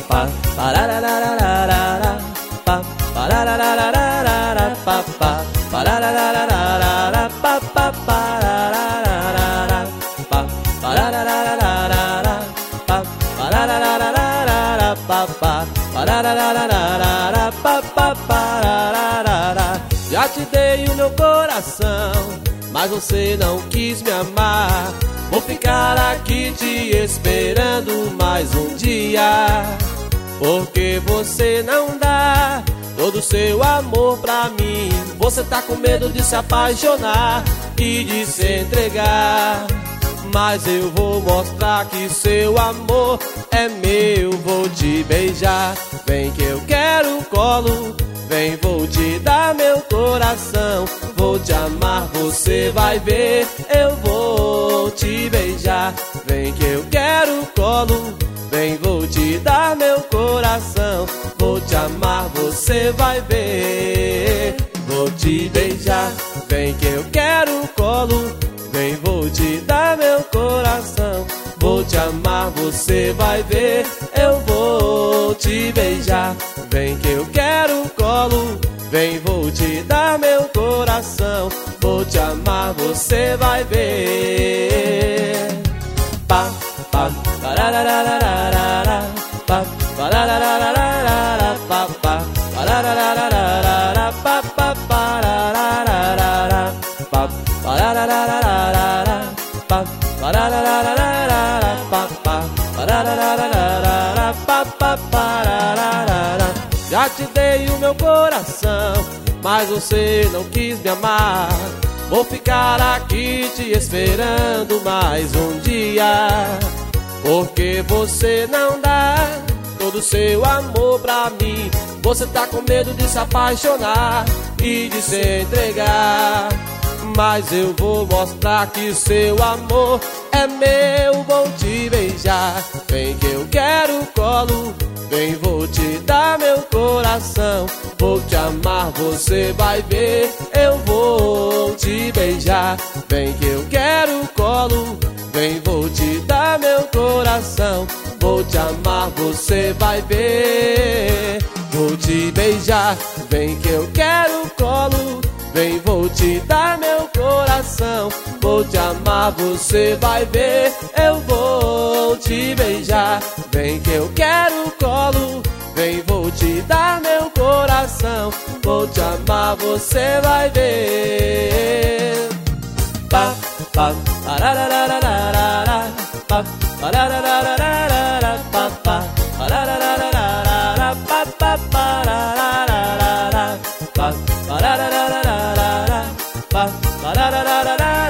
pa parararararara pa parararararara pa pa parararararara pa pa pararararara pa parararararara pa parararararara pa pa parararararara pa pa parararara. Já te dei o meu coração, mas você não quis me amar. Vou ficar aqui te esperando mais um dia, porque você não dá todo o seu amor pra mim. Você tá com medo de se apaixonar e de se entregar, mas eu vou mostrar que seu amor é meu. Vou te beijar, vem que eu quero colo. Vem, vou te dar meu coração. Vou te amar, você vai ver. Eu vou te beijar, vem que eu quero colo. Vem, vou te dar meu coração. Vou te amar, você vai ver. Vou te beijar, vem que eu quero colo. Vem, vou te dar meu coração. Vou te amar, você vai ver. Eu vou te beijar, vem que eu quero colo. Vem, vou te dar meu coração. Vou te amar, você vai ver. Pa, pa, parararararara, pa, parararararara, pa, pa, parararararara, pa, pa, pararararara, pa, parararararara, pa, parararararara, pa, pa, parararararara, pa, pa, pararararara. Já te dei o meu coração, mas você não quis me amar. Vou ficar aqui te esperando mais um dia, porque você não dá todo o seu amor pra mim. Você tá com medo de se apaixonar e de se entregar, mas eu vou mostrar que seu amor é meu. Vou te beijar, vem que eu quero colo. Vem, vou te dar meu coração. Vou te amar, você vai ver. Eu vou te beijar, vem que eu quero colo. Vem, vou te dar meu coração. Vou te amar, você vai ver. Vou te beijar, vem que eu quero colo. Vem, vou te dar meu coração. Vou te amar, você vai ver. Eu vou te beijar, vem que eu quero colo. Vem, vou te dar meu coração. Vou te amar, você vai ver. Pa, pa, parararararara, pa, parararararara, pa, pa, parararararara, pa, pa, pararararara, pa, parararararara, pa, pararararara.